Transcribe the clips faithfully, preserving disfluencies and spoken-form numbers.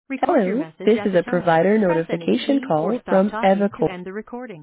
Record your Hello, message this at is the a tone. provider Press any notification key or call stop from talking to Evacor. end the recording.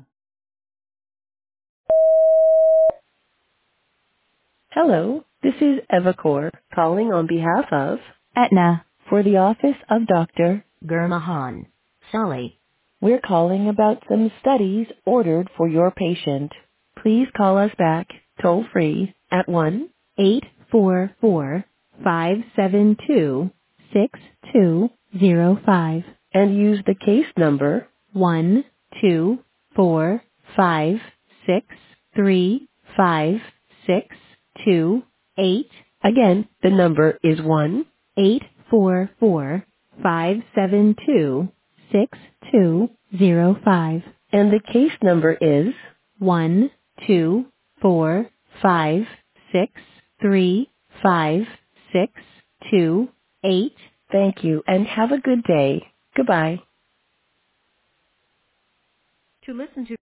Hello, this is Evacor calling on behalf of Aetna for the office of Doctor Gurmahan Sully. We're calling about some studies ordered for your patient. Please call us back toll free at one eight four four, five seven two, six two zero five and use the case number one two four five six three five six two eight. Again, the number is one eight four four five seven two six two zero five, and the case number is one two four five six three five six two eight. Thank you and have a good day. Goodbye. To listen to